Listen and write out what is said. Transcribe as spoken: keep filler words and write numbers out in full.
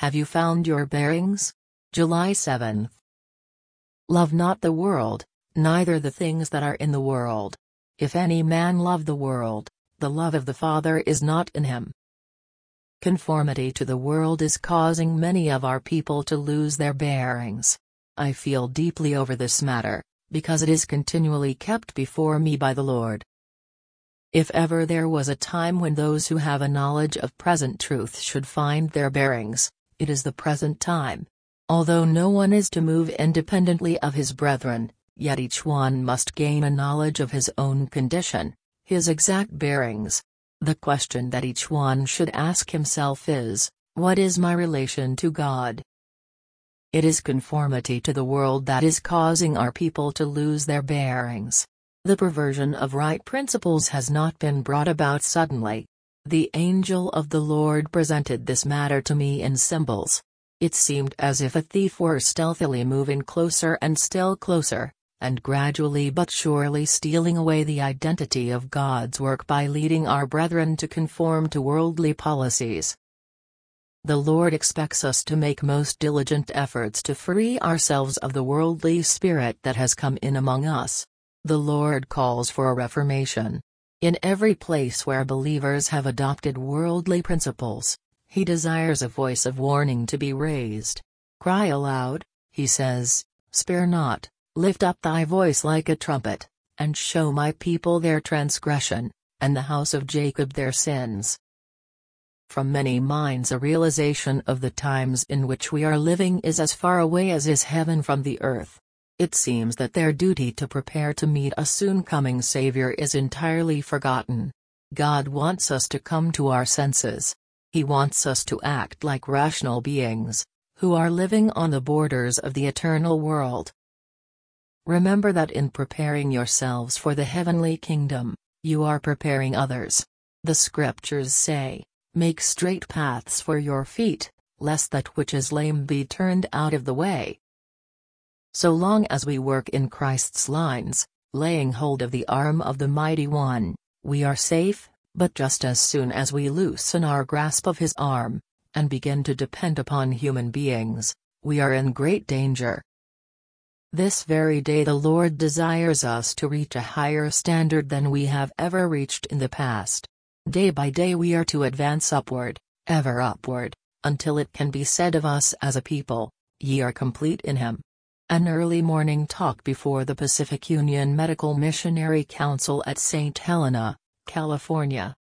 Have you found your bearings? July seventh. Love not the world, neither the things that are in the world. If any man love the world, the love of the Father is not in him. Conformity to the world is causing many of our people to lose their bearings. I feel deeply over this matter, because it is continually kept before me by the Lord. If ever there was a time when those who have a knowledge of present truth should find their bearings, it is the present time. Although no one is to move independently of his brethren, yet each one must gain a knowledge of his own condition, his exact bearings. The question that each one should ask himself is, what is my relation to God? It is conformity to the world that is causing our people to lose their bearings. The perversion of right principles has not been brought about suddenly. The angel of the Lord presented this matter to me in symbols. It seemed as if a thief were stealthily moving closer and still closer, and gradually but surely stealing away the identity of God's work by leading our brethren to conform to worldly policies. The Lord expects us to make most diligent efforts to free ourselves of the worldly spirit that has come in among us. The Lord calls for a reformation. In every place where believers have adopted worldly principles, He desires a voice of warning to be raised. Cry aloud, He says, spare not, lift up thy voice like a trumpet, and show my people their transgression, and the house of Jacob their sins. From many minds a realization of the times in which we are living is as far away as is heaven from the earth. It seems that their duty to prepare to meet a soon-coming Savior is entirely forgotten. God wants us to come to our senses. He wants us to act like rational beings, who are living on the borders of the eternal world. Remember that in preparing yourselves for the heavenly kingdom, you are preparing others. The scriptures say, make straight paths for your feet, lest that which is lame be turned out of the way. So long as we work in Christ's lines, laying hold of the arm of the Mighty One, we are safe, but just as soon as we loosen our grasp of His arm, and begin to depend upon human beings, we are in great danger. This very day the Lord desires us to reach a higher standard than we have ever reached in the past. Day by day we are to advance upward, ever upward, until it can be said of us as a people, ye are complete in Him. An early morning talk before the Pacific Union Medical Missionary Council at Saint Helena, California.